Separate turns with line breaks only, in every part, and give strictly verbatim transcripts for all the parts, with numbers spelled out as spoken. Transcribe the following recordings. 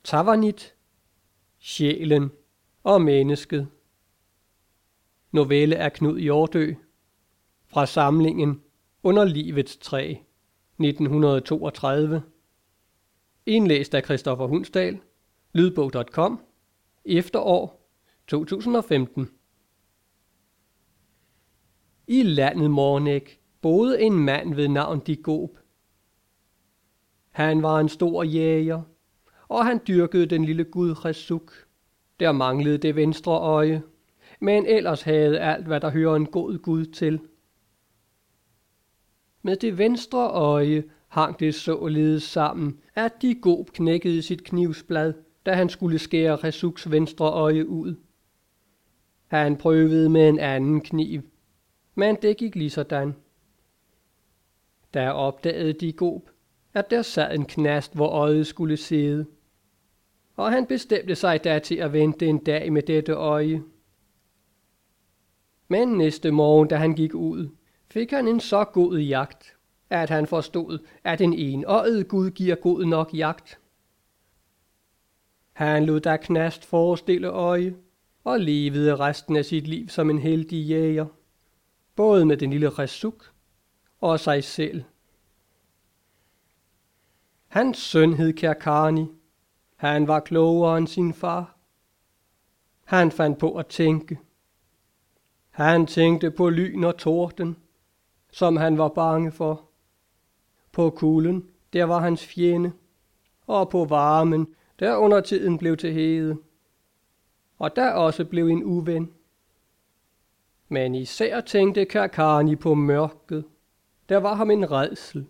Tavanit, sjælen og mennesket. Novelle af Knud Hjortø fra samlingen Under livets træ, nitten toogtredive. Indlæst af Christoffer Hundsdal, lydbog punktum com, efterår to tusind og femten. I landet Mornæk boede en mand ved navn Digob. Han var en stor jæger, og han dyrkede den lille gud Resuk. Der manglede det venstre øje, men ellers havde alt, hvad der hører en god gud til. Med det venstre øje hang det således sammen, at Digob knækkede sit knivsblad, da han skulle skære Resuks venstre øje ud. Han prøvede med en anden kniv, men det gik lige sådan. Der opdagede Digob, at der sad en knast, hvor øjet skulle sidde, og han bestemte sig da til at vente en dag med dette øje. Men næste morgen, da han gik ud, fik han en så god jagt, at han forstod, at en enøjet gud giver god nok jagt. Han lod da knast forestille øje, og levede resten af sit liv som en heldig jæger, både med den lille Resuk og sig selv. Hans søn hed Kærkani. Han var klogere end sin far. Han fandt på at tænke. Han tænkte på lyn og torden, som han var bange for. På kulden, der var hans fjende, og på varmen, der under tiden blev til hede. Og der også blev en uven. Men især tænkte Kærkani på mørket. Der var ham en rædsel.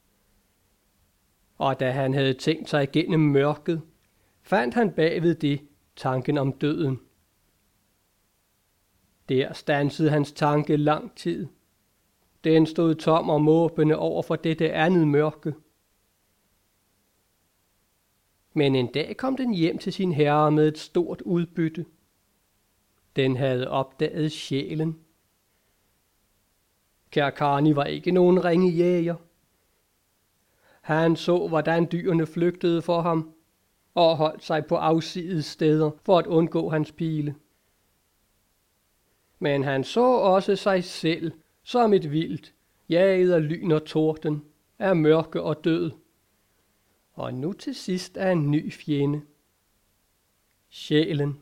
Og da han havde tænkt sig gennem mørket, fandt han bagved det tanken om døden. Der standsede hans tanke lang tid. Den stod tom og måbende over for dette andet mørke. Men en dag kom den hjem til sin herre med et stort udbytte. Den havde opdaget sjælen. Kærkani var ikke nogen ringe jæger. Han så, hvordan dyrene flygtede for ham, og holdt sig på afsides steder for at undgå hans pile. Men han så også sig selv som et vildt, jaget af lyn og torden, af mørke og død. Og nu til sidst er en ny fjende. Sjælen.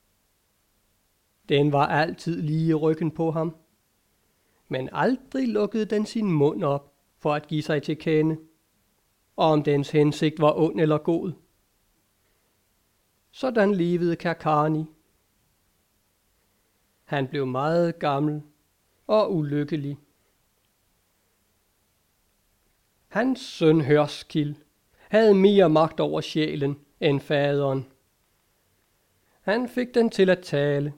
Den var altid lige i ryggen på ham, men aldrig lukkede den sin mund op for at give sig til kende, om dens hensigt var ond eller god. Sådan levede Kærkani. Han blev meget gammel og ulykkelig. Hans søn Hørskil havde mere magt over sjælen end faderen. Han fik den til at tale.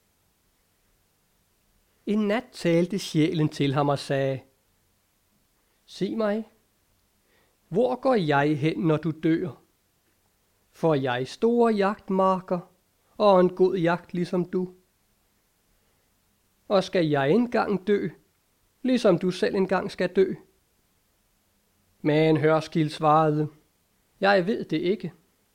En nat talte sjælen til ham og sagde: Sig mig, hvor går jeg hen, når du dør? Får jeg store jagtmarker og en god jagt ligesom du? Og skal jeg engang dø, ligesom du selv engang skal dø? Men Hørskil svarede: Jeg ved det ikke.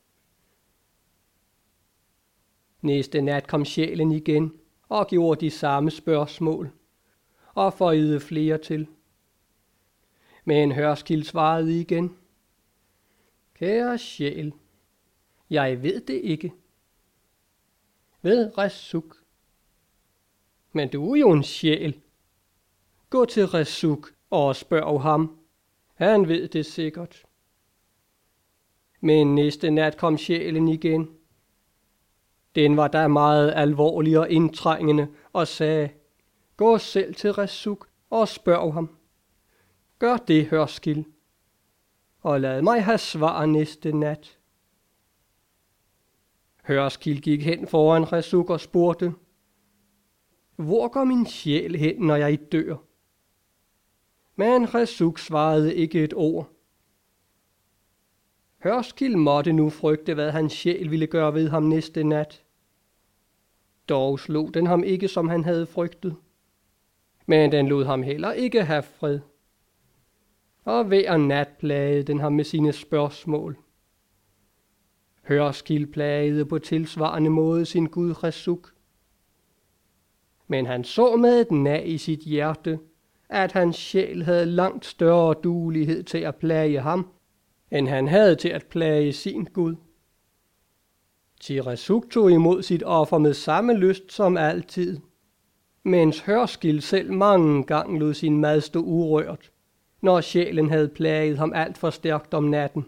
Næste nat kom sjælen igen og gjorde de samme spørgsmål, og føjede flere til. Men Hørskil svarede igen: Kære sjæl, jeg ved det ikke. Ved Resuk. Men du er jo en sjæl. Gå til Resuk og spørg ham. Han ved det sikkert. Men næste nat kom sjælen igen. Den var da meget alvorlig og indtrængende og sagde: Gå selv til Resuk og spørg ham. Gør det, Hørskil, og lad mig have svar næste nat. Hørskil gik hen foran Resuk og spurgte: Hvor går min sjæl hen, når jeg dør? Men Resuk svarede ikke et ord. Hørskil måtte nu frygte, hvad hans sjæl ville gøre ved ham næste nat. Dog slog den ham ikke, som han havde frygtet. Men den lod ham heller ikke have fred. Og hver nat plagede den ham med sine spørgsmål. Hørskil plagede på tilsvarende måde sin gud Resuk. Men han så med et nag i sit hjerte, at hans sjæl havde langt større duelighed til at plage ham, end han havde til at plage sin gud. Resuk tog imod sit offer med samme lyst som altid, mens Hørskil selv mange gange lod sin mad stå urørt, når sjælen havde plaget ham alt for stærkt om natten.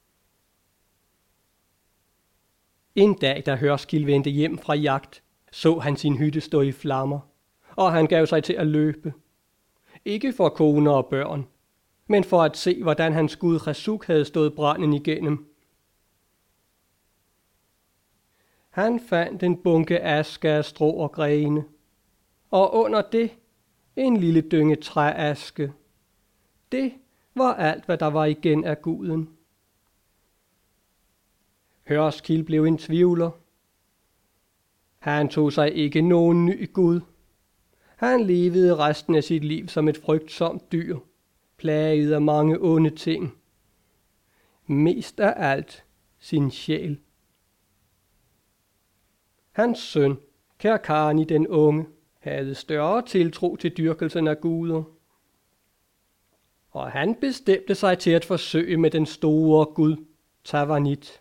En dag, da Hørskil vendte hjem fra jagt, så han sin hytte stå i flammer, og han gav sig til at løbe. Ikke for koner og børn, men for at se, hvordan hans gud Resuk havde stået branden igennem. Han fandt en bunke aske af strå og grene, og under det en lille dynge træaske. Det var alt, hvad der var igen af guden. Hørskil blev en tvivler. Han tog sig ikke nogen ny gud. Han levede resten af sit liv som et frygtsomt dyr, plaget af mange onde ting. Mest af alt sin sjæl. Hans søn, Kærkani den unge, havde større tiltro til dyrkelsen af guder. Og han bestemte sig til at forsøge med den store gud, Tavanit.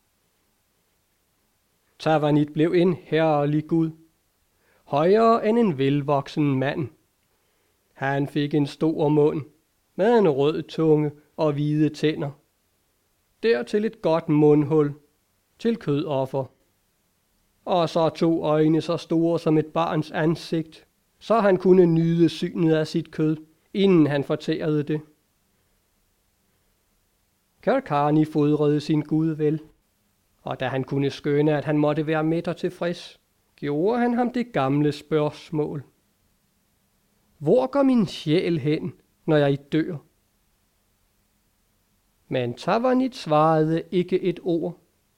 Tavanit blev en herlig gud, højere end en velvoksen mand. Han fik en stor mund med en rød tunge og hvide tænder. Dertil et godt mundhul til kødoffer. Og så to øjne så store som et barns ansigt, så han kunne nyde synet af sit kød, inden han fortærede det. Kærkani fodrede sin gud vel, og da han kunne skønne, at han måtte være mæt og tilfreds, gjorde han ham det gamle spørgsmål. Hvor går min sjæl hen, når jeg dør? Men Tavanit svarede ikke et ord.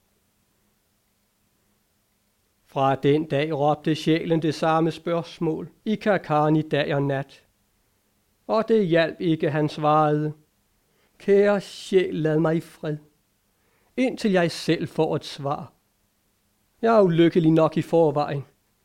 Fra den dag råbte sjælen det samme spørgsmål i Kærkani dag og nat. Og det hjalp ikke, han svarede. Kære sjæl, lad mig i fred, indtil jeg selv får et svar. Jeg er ulykkelig nok i forvejen.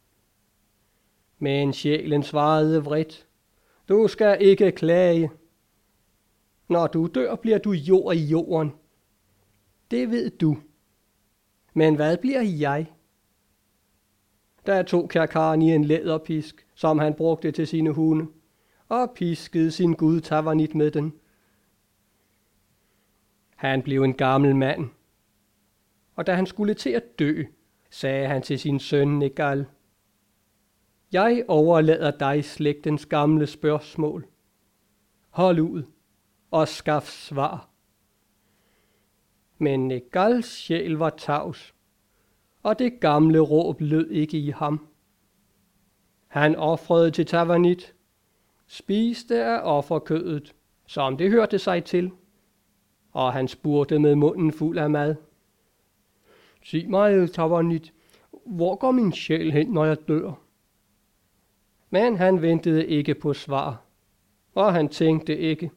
Men sjælen svarede vredt. Du skal ikke klage. Når du dør, bliver du jord i jorden. Det ved du. Men hvad bliver jeg? Der tog Kærkani en læderpisk, som han brugte til sine hunde, og piskede sin gud Tavanit med den. Han blev en gammel mand, og da han skulle til at dø, sagde han til sin søn Negal: Jeg overlader dig slægtens gamle spørgsmål. Hold ud og skaf svar. Men Negals sjæl var tavs, og det gamle råb lød ikke i ham. Han ofrede til Tavanit, spiste af offerkødet, som det hørte sig til, og han spurgte med munden fuld af mad. Sig mig, Tavanit, hvor går min sjæl hen, når jeg dør? Men han ventede ikke på svar, og han tænkte ikke.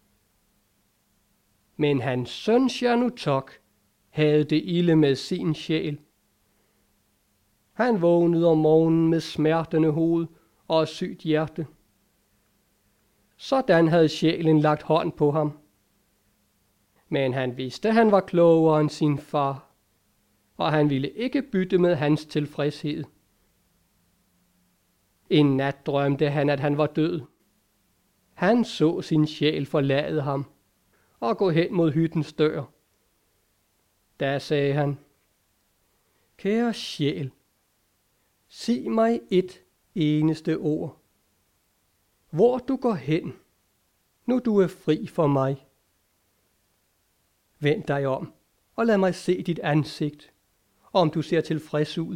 Men hans søn Shanutok havde det ilde med sin sjæl. Han vågnede om morgenen med smertende hoved og sygt hjerte. Sådan havde sjælen lagt hånd på ham. Men han vidste, at han var klogere end sin far, og han ville ikke bytte med hans tilfredshed. En nat drømte han, at han var død. Han så sin sjæl forlade ham og gå hen mod hyttens dør. Da sagde han: Kære sjæl, sig mig et eneste ord. Hvor du går hen, nu du er fri for mig. Vend dig om og lad mig se dit ansigt, om du ser tilfreds ud.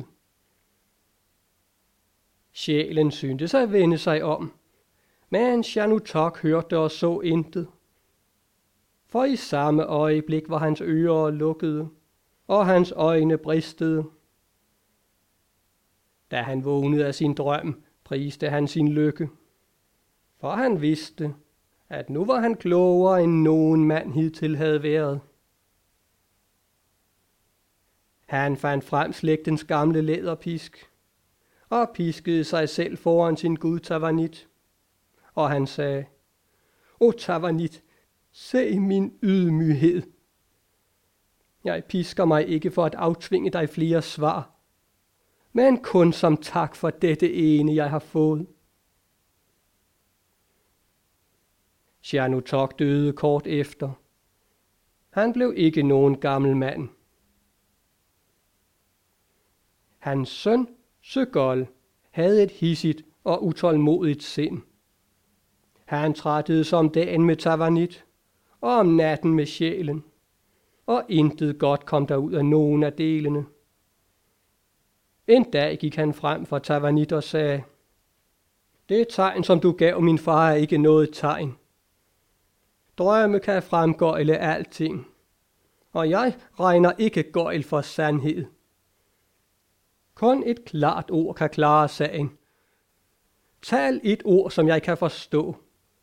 Sjælen syntes at vende sig om, men Shanutok hørte og så intet. For i samme øjeblik var hans ører lukkede, og hans øjne bristede. Da han vågnede af sin drøm, priste han sin lykke, for han vidste, at nu var han klogere end nogen mand hidtil havde været. Han fandt frem slægtens gamle læderpisk og piskede sig selv foran sin gud Tavanit. Og han sagde, O Tavanit, se min ydmyghed. Jeg pisker mig ikke for at aftvinge dig flere svar, men kun som tak for dette ene, jeg har fået. Cernuntok døde kort efter. Han blev ikke nogen gammel mand. Hans søn, Søgol, havde et hidsigt og utålmodigt sind. Han trættede som dagen med Tavanit, og om natten med sjælen, og intet godt kom der ud af nogen af delene. En dag gik han frem for Tavanit og sagde, det tegn, som du gav min far, er ikke noget tegn. Drømme kan fremgøjle alting, og jeg regner ikke gøjl for sandhed. Kun et klart ord kan klare sagen. Tal et ord, som jeg kan forstå.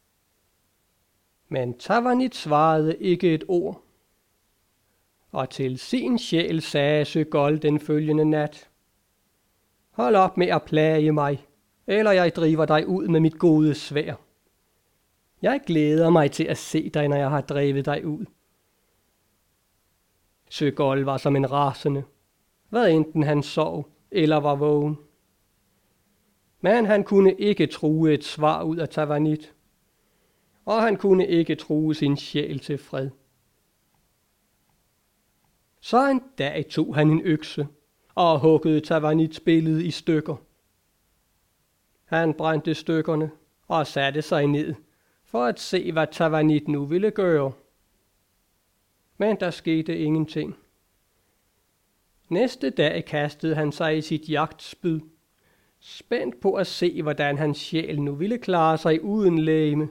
Men Tavanit svarede ikke et ord. Og til sin sjæl sagde Søgol den følgende nat, hold op med at plage mig, eller jeg driver dig ud med mit gode sværd. Jeg glæder mig til at se dig, når jeg har drevet dig ud. Søgol var som en rasende, hvad enten han sov eller var vågen. Men han kunne ikke true et svar ud af Tavanit, og han kunne ikke true sin sjæl til fred. Så en dag tog han en økse og huggede Tavanits billede i stykker. Han brændte stykkerne og satte sig ned for at se, hvad Tavanit nu ville gøre. Men der skete ingenting. Næste dag kastede han sig i sit jagtspyd, spændt på at se, hvordan hans sjæl nu ville klare sig uden legeme.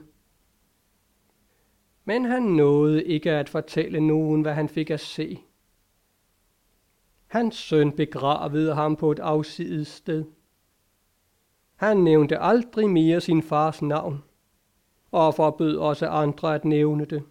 Men han nåede ikke at fortælle nogen, hvad han fik at se. Hans søn begravede ham på et afsides sted. Han nævnte aldrig mere sin fars navn, og forbød også andre at nævne det.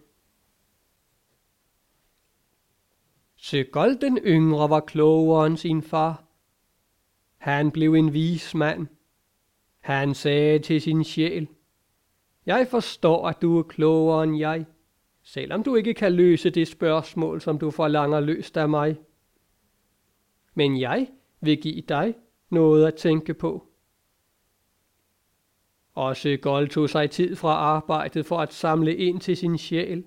Søgol den yngre var klogere end sin far. Han blev en vis mand. Han sagde til sin sjæl, jeg forstår, at du er klogere end jeg, selvom du ikke kan løse det spørgsmål, som du forlanger løst af mig. Men jeg vil give dig noget at tænke på. Og Søgol tog sig tid fra arbejdet for at samle ind til sin sjæl.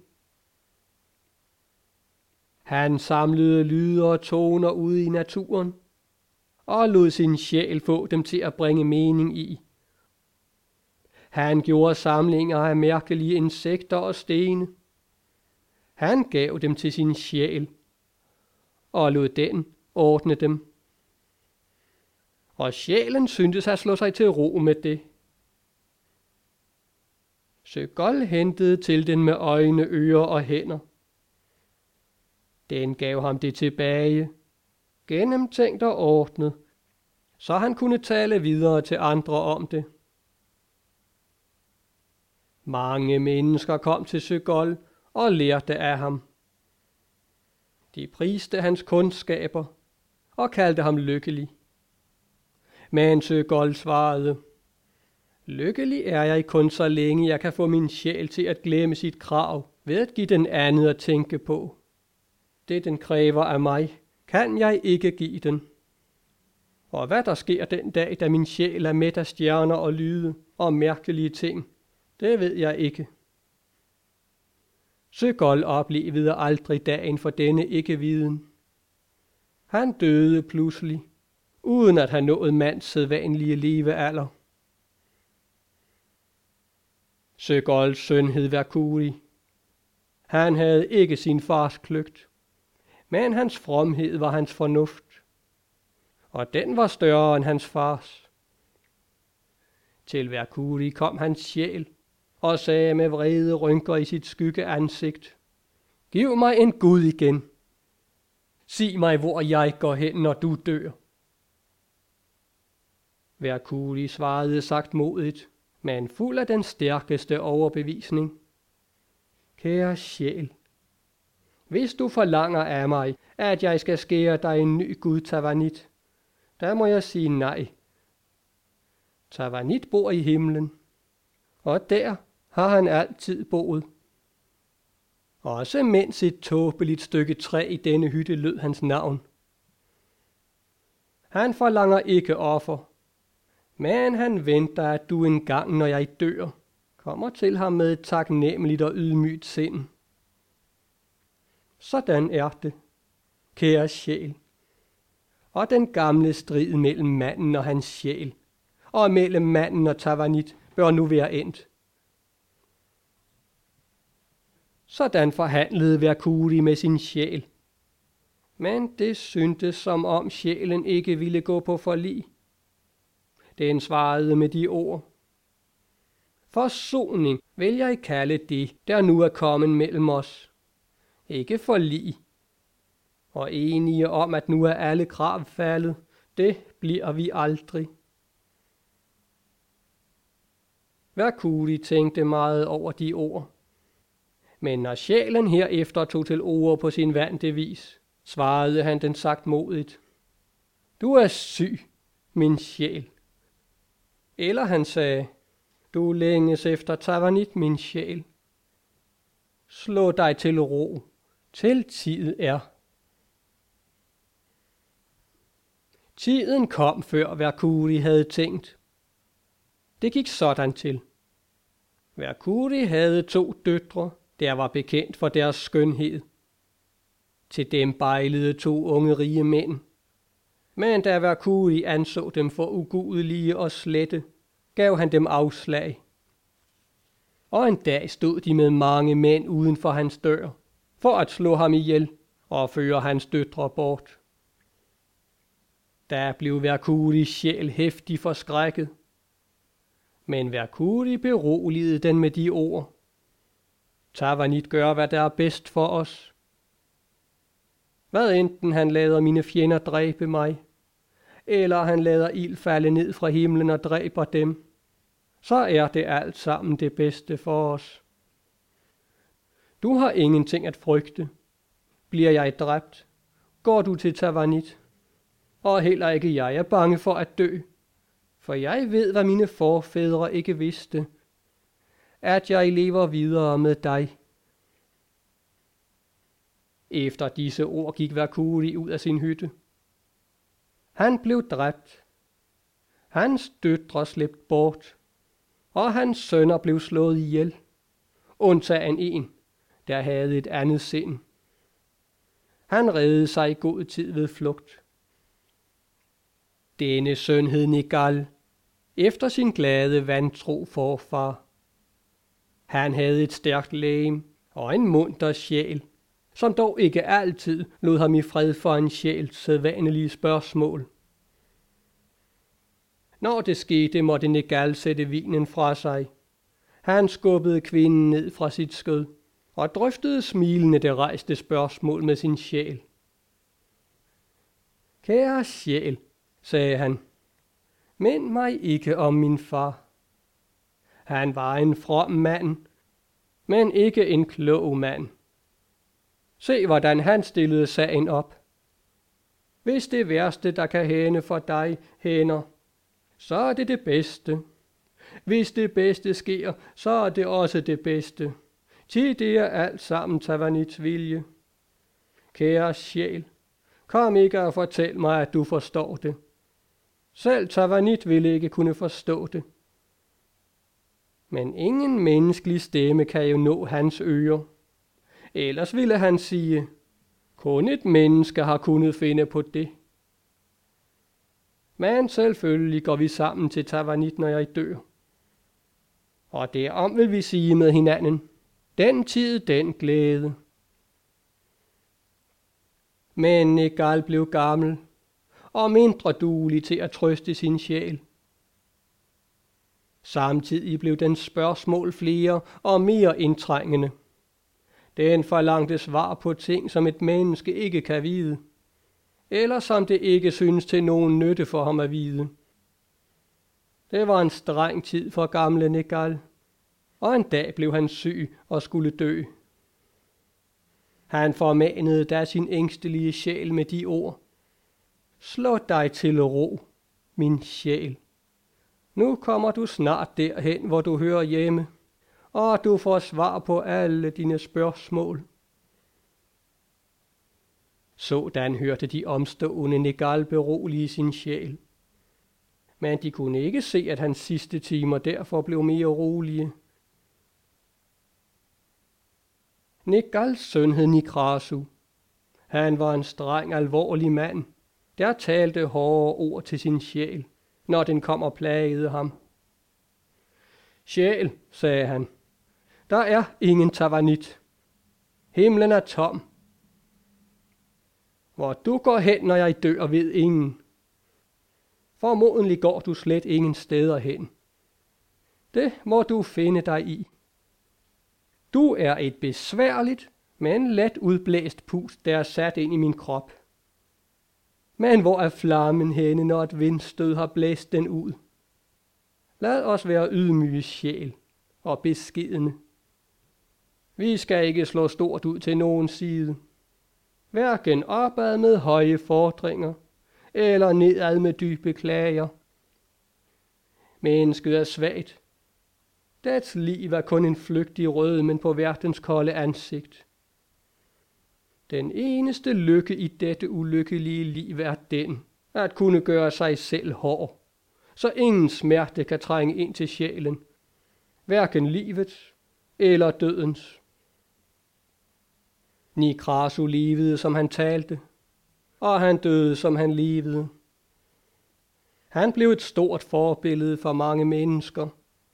Han samlede lyde og toner ude i naturen, og lod sin sjæl få dem til at bringe mening i. Han gjorde samlinger af mærkelige insekter og stene. Han gav dem til sin sjæl, og lod den ordne dem. Og sjælen syntes at slå sig til ro med det. Søgol hentede til den med øjne, ører og hænder. Den gav ham det tilbage, gennemtænkt og ordnet, så han kunne tale videre til andre om det. Mange mennesker kom til Søgol og lærte af ham. De priste hans kundskaber og kaldte ham lykkelig. Men Søgol svarede, lykkelig er jeg kun så længe jeg kan få min sjæl til at glemme sit krav ved at give den andet at tænke på. Det den kræver af mig, kan jeg ikke give den. Og hvad der sker den dag, da min sjæl er mæt af stjerner og lyde og mærkelige ting, det ved jeg ikke. Søgol oplevede aldrig dagen for denne ikke-viden. Han døde pludselig, uden at have nået mands sædvanlige levealder. Søgols søn hed Verkuri. Han havde ikke sin fars kløgt, men hans fromhed var hans fornuft, og den var større end hans fars. Til Verkuri kom hans sjæl og sagde med vrede rynker i sit skygge ansigt, giv mig en gud igen. Sig mig, hvor jeg går hen, når du dør. Verkuri svarede sagtmodigt, men fuld af den stærkeste overbevisning. Kære sjæl, Hvis du forlanger af mig, at jeg skal skære dig en ny gud Tavanit, der må jeg sige nej. Tavanit bor i himlen, og der har han altid boet. Også mens et tåbeligt stykke træ i denne hytte lød hans navn. Han forlanger ikke offer, men han venter, at du engang, når jeg dør, kommer til ham med et taknemmeligt og ydmygt sind. Sådan er det, kære sjæl. Og den gamle strid mellem manden og hans sjæl, og mellem manden og Tavanit, bør nu være endt. Sådan forhandlede Verkuri med sin sjæl. Men det syntes som om sjælen ikke ville gå på forlig. Den svarede med de ord: Forsoning vil jeg kalde det, der nu er kommet mellem os. Ikke forlig. Og enige om, at nu er alle krav faldet, det bliver vi aldrig. Verkuri tænkte meget over de ord. Men når sjælen herefter tog til ord på sin vante vis, svarede han den sagtmodigt: Du er syg, min sjæl. Eller han sagde: Du længes efter Tavanit, min sjæl. Slå dig til ro, til tid er. Tiden kom, før Verkuri havde tænkt. Det gik sådan til. Verkuri havde to døtre, der var bekendt for deres skønhed. Til dem bejlede to unge rige mænd. Men da Verkuri anså dem for ugudelige og slette, gav han dem afslag. Og en dag stod de med mange mænd uden for hans dør, for at slå ham ihjel og føre hans døtre bort. Da blev Verkuris sjæl heftig forskrækket. Men Verkuri beroligede den med de ord: Tavanit gør, hvad der er bedst for os. Hvad enten han lader mine fjender dræbe mig, eller han lader ild falde ned fra himlen og dræber dem, så er det alt sammen det bedste for os. Du har ingenting at frygte. Bliver jeg dræbt, går du til Tavanit, og heller ikke jeg er bange for at dø, for jeg ved, hvad mine forfædre ikke vidste, at jeg lever videre med dig. Efter disse ord gik Verkuri ud af sin hytte. Han blev dræbt. Hans døtre slæbt bort, og hans sønner blev slået ihjel, undtagen en, der havde et andet sind. Han reddede sig i god tid ved flugt. Denne søn hed Nigal, efter sin glade vantro forfar. Han havde et stærkt legem og en munter sjæl, som dog ikke altid lod ham i fred for en sjæls sædvanlige spørgsmål. Når det skete, måtte Nigal sætte vinen fra sig. Han skubbede kvinden ned fra sit skød og drøftede smilende det rejste spørgsmål med sin sjæl. Kære sjæl, sagde han, mind mig ikke om min far. Han var en from mand, men ikke en klog mand. Se, hvordan han stillede sagen op. Hvis det værste, der kan hænde for dig, hænder, så er det det bedste. Hvis det bedste sker, så er det også det bedste. Til det er alt sammen Tavanits vilje. Kære sjæl, kom ikke og fortæl mig, at du forstår det. Selv Tavanit ville ikke kunne forstå det. Men ingen menneskelig stemme kan jo nå hans ører. Ellers ville han sige, kun et menneske har kunnet finde på det. Men selvfølgelig går vi sammen til Tavanit, når jeg dør. Og derom vil vi sige med hinanden, den tid, den glæde. Men Nigal blev gammel og mindre duelig til at trøste sin sjæl. Samtidig blev den spørgsmål flere og mere indtrængende. Den forlangte svar på ting, som et menneske ikke kan vide, eller som det ikke synes til nogen nytte for ham at vide. Det var en streng tid for gamle Nigal, og en dag blev han syg og skulle dø. Han formanede da sin ængstelige sjæl med de ord: Slå dig til ro, min sjæl. Nu kommer du snart derhen, hvor du hører hjemme, og du får svar på alle dine spørgsmål. Sådan hørte de omstående Ngal berolige sin sjæl. Men de kunne ikke se, at hans sidste timer derfor blev mere rolige. Ngals søn hed Nikrasu. Han var en streng, alvorlig mand, der talte hårde ord til sin sjæl, når den kom og plagede ham. Sjæl, sagde han, der er ingen tavanit. Himlen er tom. Hvor du går hen, når jeg dør, ved ingen. Formodentlig går du slet ingen steder hen. Det må du finde dig i. Du er et besværligt, men let udblæst pust, der er sat ind i min krop. Men hvor er flammen henne, når et vindstød har blæst den ud? Lad os være ydmyge sjæl og beskedne. Vi skal ikke slå stort ud til nogen side. Hverken opad med høje fordringer, eller nedad med dybe klager. Mennesket er svagt. Dets liv er kun en flygtig rødmen på verdens kolde ansigt. Den eneste lykke i dette ulykkelige liv er den, at kunne gøre sig selv hård, så ingen smerte kan trænge ind til sjælen, hverken livets eller dødens. Nikrasu levede, som han talte, og han døde, som han levede. Han blev et stort forbillede for mange mennesker.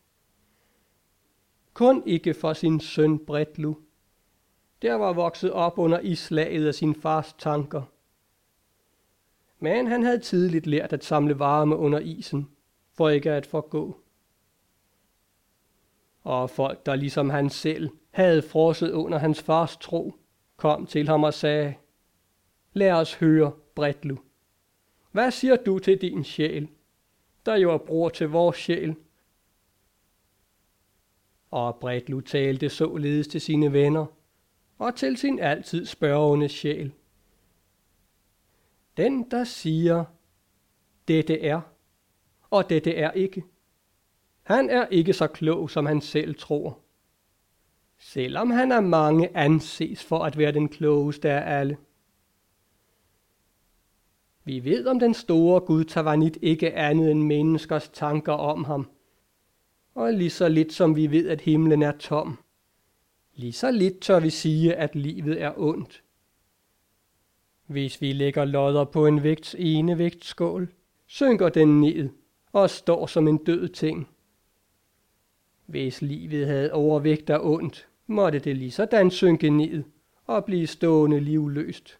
Kun ikke for sin søn Bretlu, der var vokset op under islaget af sin fars tanker. Men han havde tidligt lært at samle varme under isen, for ikke at forgå. Og folk, der ligesom han selv havde frosset under hans fars tro, kom til ham og sagde: Lad os høre, Bretlu. Hvad siger du til din sjæl, der jo er bror til vores sjæl? Og Bretlu talte således til sine venner og til sin altid spørgende sjæl. Den, der siger, dette er, og dette er ikke, han er ikke så klog, som han selv tror. Selvom han af mange anses for at være den klogeste af alle. Vi ved om den store Gud Tavanit ikke andet end menneskers tanker om ham. Og lige så lidt som vi ved, at himlen er tom, lige så lidt tør vi sige, at livet er ondt. Hvis vi lægger lodder på en vægts ene vægtskål, synker den ned og står som en død ting. Hvis livet havde overvægt af ondt, måtte det lige sådan synke ned og blive stående livløst.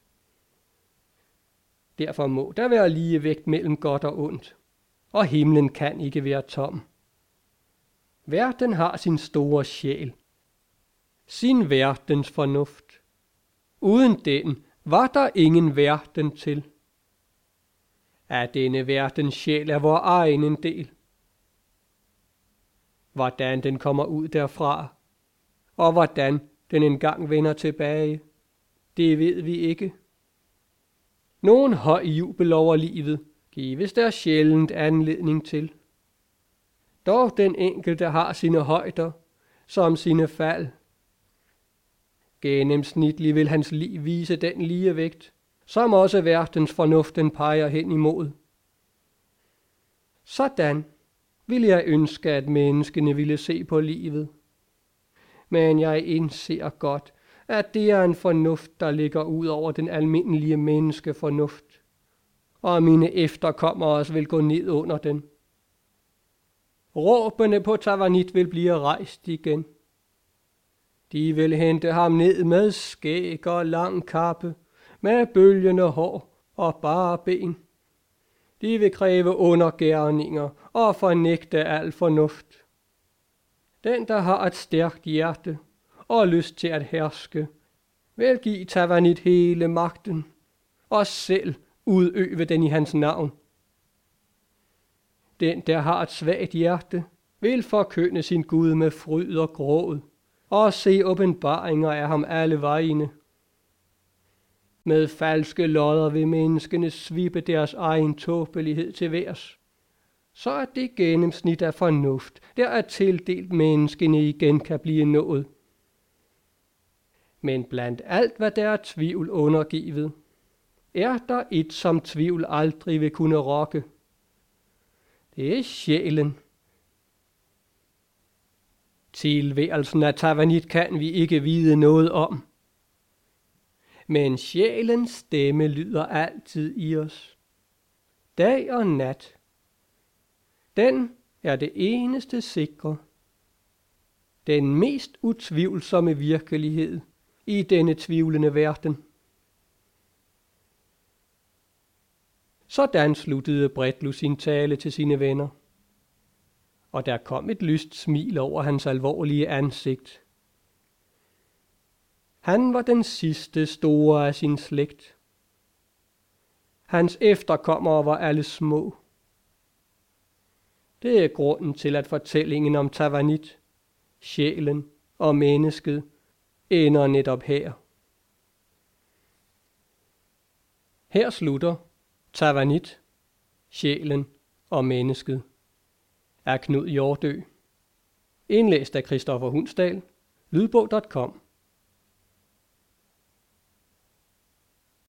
Derfor må der være ligevægt mellem godt og ondt, og himlen kan ikke være tom. Verden har sin store sjæl, sin verdens fornuft. Uden den var der ingen verden til. Af denne verdens sjæl er vor egen en del. Hvordan den kommer ud derfra, og hvordan den engang vender tilbage, det ved vi ikke. Nogen høj jubel over livet gives der sjældent anledning til. Dog den enkelte har sine højder, som sine fald. Gennemsnitlig vil hans liv vise den lige vægt, som også verdens fornuften peger hen imod. Sådan ville jeg ønske, at menneskene ville se på livet. Men jeg indser godt, at det er en fornuft, der ligger ud over den almindelige menneskefornuft, og mine efterkommere også vil gå ned under den. Råbene på Tavanit vil blive rejst igen. De vil hente ham ned med skæg og lang kappe, med bølgende hår og bare ben. De vil kræve undergerninger og fornægte al fornuft. Den, der har et stærkt hjerte og lyst til at herske, vil give Tavanit hele magten og selv udøve den i hans navn. Den, der har et svagt hjerte, vil forkynde sin Gud med fryd og gråd og se åbenbaringer af ham alle vegne. Med falske lodder vil menneskene svippe deres egen tåbelighed til værs. Så er det gennemsnit af fornuft, der er tildelt menneskene igen kan blive nået. Men blandt alt, hvad der er tvivl undergivet, er der et, som tvivl aldrig vil kunne rokke. Det er sjælen. Tilværelsen af Tavanit kan vi ikke vide noget om. Men sjælens stemme lyder altid i os. Dag og nat. Den er det eneste sikre. Den mest utvivlsomme virkelighed i denne tvivlende verden. Sådan sluttede Bretlu sin tale til sine venner. Og der kom et lyst smil over hans alvorlige ansigt. Han var den sidste store af sin slægt. Hans efterkommere var alle små. Det er grunden til, at fortællingen om Tavanit, sjælen og mennesket ender netop her. Her slutter Tavanit, sjælen og mennesket af Knud Hjortø. Indlæst af Christoffer Hundsdal, lydbog punktum com.